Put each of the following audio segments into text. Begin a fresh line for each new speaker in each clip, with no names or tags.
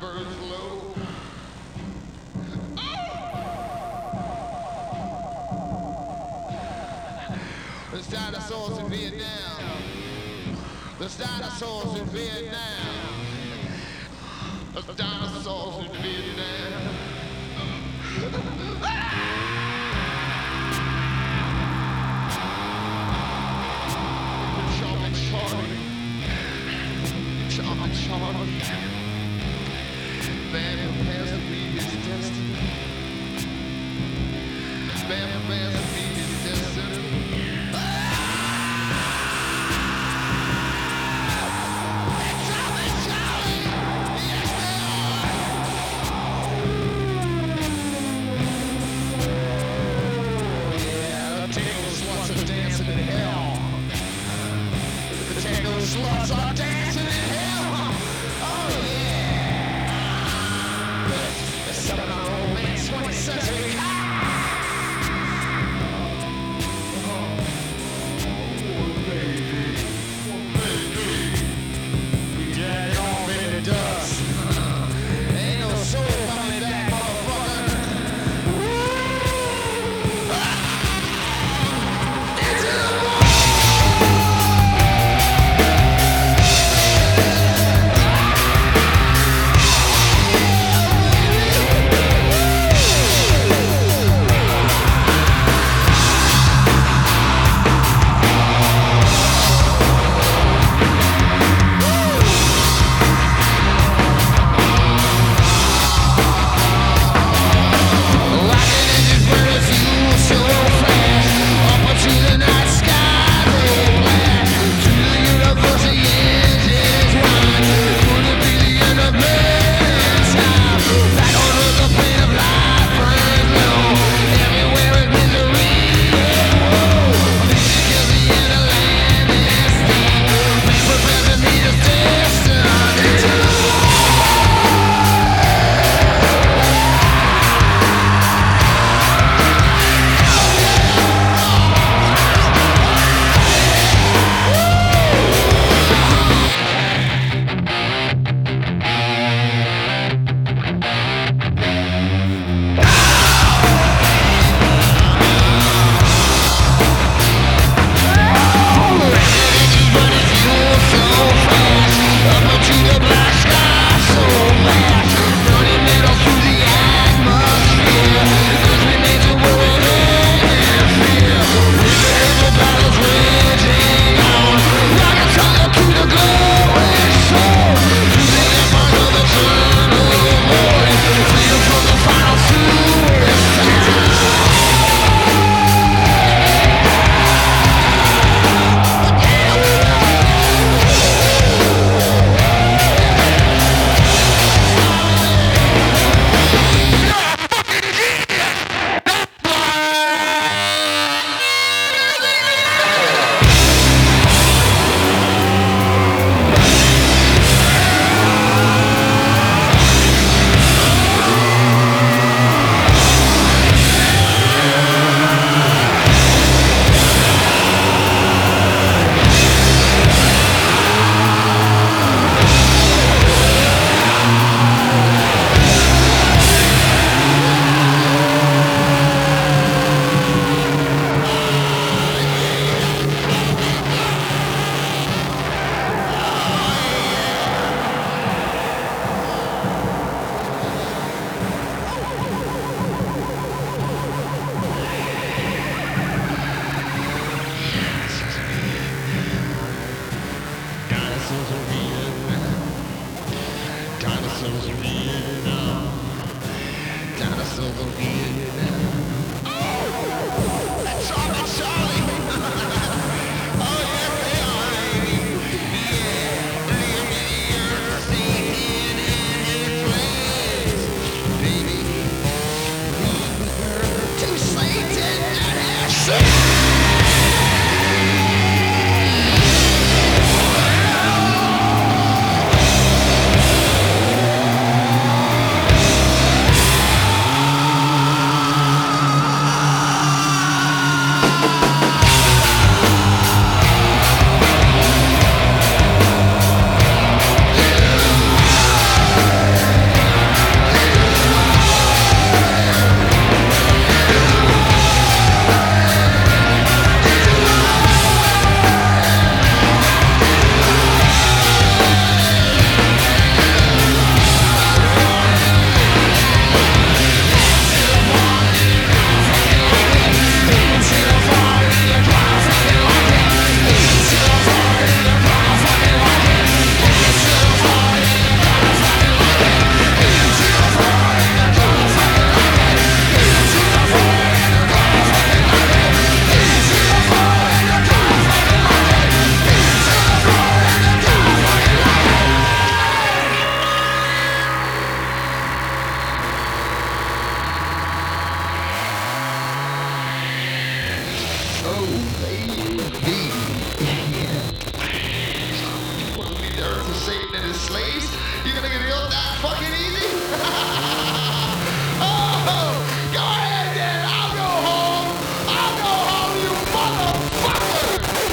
burns low. There's dinosaurs in Vietnam. There's dinosaurs in Vietnam. There's dinosaurs in Vietnam. Charlie. Man prepares to meet his destiny. Man prepares to meet his destiny. Sluts are dancing in hell. Oh yeah. Some of our old man's 20th century. Yeah, it all really does. Ain't no soul coming back, motherfucker. Into the Dinosaurs in Vietnam. Dinosaurs in Vietnam. Oh! That's Charlie! Oh, yeah, they are. Yeah, leave me here, singing in his place. Baby, to Satan and Asher. baby. You want to leave the earth to Satan and his slaves? You're gonna get healed that fucking easy? Oh, go ahead then. I'll go home. I'll go home, you motherfucker.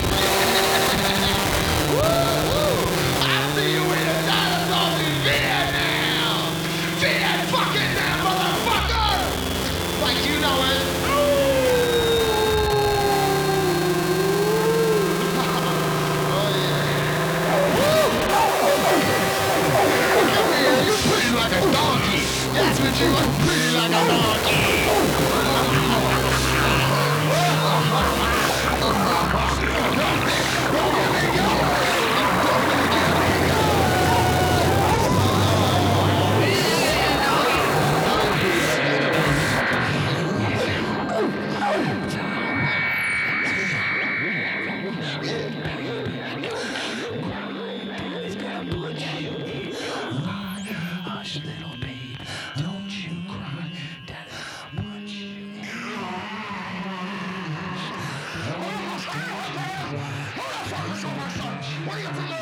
Woo-hoo. I see you in the dinosaurs in Vietnam. Viet fucking Nam, motherfucker. Like you know it. You're pretty like a donkey. That's what you are, pretty like a donkey. Hush, little babe, don't you cry. Daddy's gonna punch you. What do you think?